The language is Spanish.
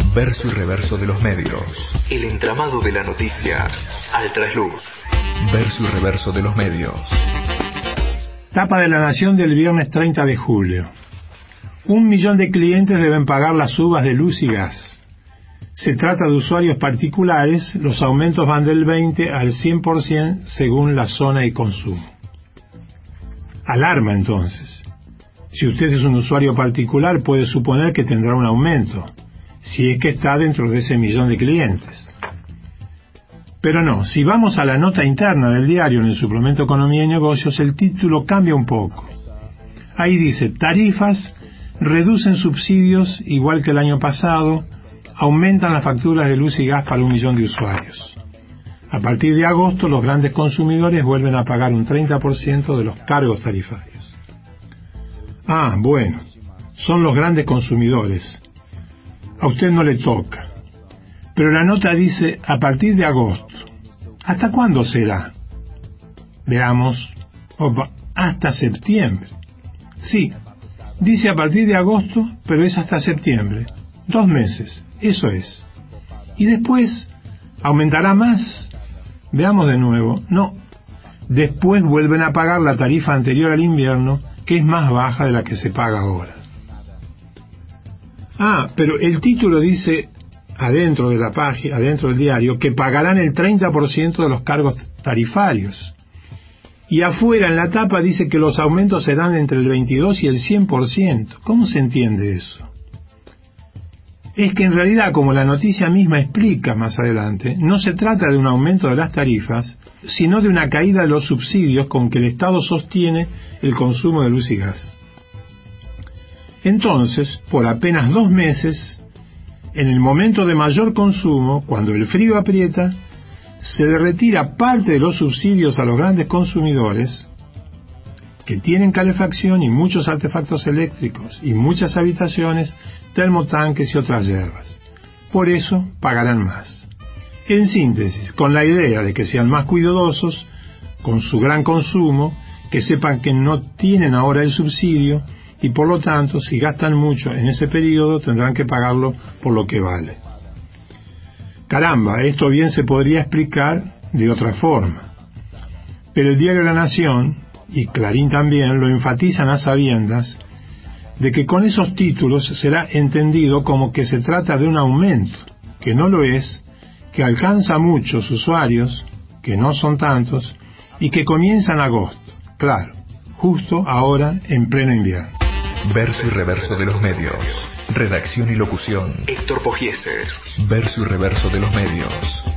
Verso y reverso de los medios. El entramado de la noticia al trasluz. Verso y reverso de los medios. Tapa de La Nación del viernes 30 de julio. 1 millón de clientes deben pagar las subas de luz y gas. Se trata de usuarios particulares, los aumentos van del 20 al 100% según la zona y consumo. Alarma entonces. Si usted es un usuario particular, puede suponer que tendrá un aumento, si es que está dentro de ese millón de clientes. Pero no, si vamos a la nota interna del diario en el suplemento Economía y Negocios, el título cambia un poco. Ahí dice, tarifas reducen subsidios igual que el año pasado, aumentan las facturas de luz y gas para 1 millón de usuarios. A partir de agosto, los grandes consumidores vuelven a pagar un 30% de los cargos tarifarios. Ah, bueno, son los grandes consumidores. A usted no le toca. Pero la nota dice, a partir de agosto. ¿Hasta cuándo será? Veamos. Opa, hasta septiembre. Sí, dice a partir de agosto, pero es hasta septiembre. 2 meses, eso es. Y después, ¿aumentará más? Veamos de nuevo. No. Después vuelven a pagar la tarifa anterior al invierno, que es más baja de la que se paga ahora. Ah, pero el título dice, adentro de la página, adentro del diario, que pagarán el 30% de los cargos tarifarios. Y afuera en la tapa dice que los aumentos serán entre el 22 y el 100%. ¿Cómo se entiende eso? Es que en realidad, como la noticia misma explica más adelante, no se trata de un aumento de las tarifas, sino de una caída de los subsidios con que el Estado sostiene el consumo de luz y gas. Entonces, por apenas 2 meses, en el momento de mayor consumo, cuando el frío aprieta, se le retira parte de los subsidios a los grandes consumidores que tienen calefacción y muchos artefactos eléctricos y muchas habitaciones, termotanques y otras hierbas. Por eso pagarán más. En síntesis, con la idea de que sean más cuidadosos con su gran consumo, que sepan que no tienen ahora el subsidio y por lo tanto, si gastan mucho en ese periodo, tendrán que pagarlo por lo que vale. Caramba, esto bien se podría explicar de otra forma. Pero el diario La Nación, y Clarín también, lo enfatizan a sabiendas de que con esos títulos será entendido como que se trata de un aumento, que no lo es, que alcanza a muchos usuarios, que no son tantos, y que comienza en agosto, claro, justo ahora en pleno invierno. Verso y reverso de los medios. Redacción y locución, Héctor Pogieses. Verso y reverso de los medios.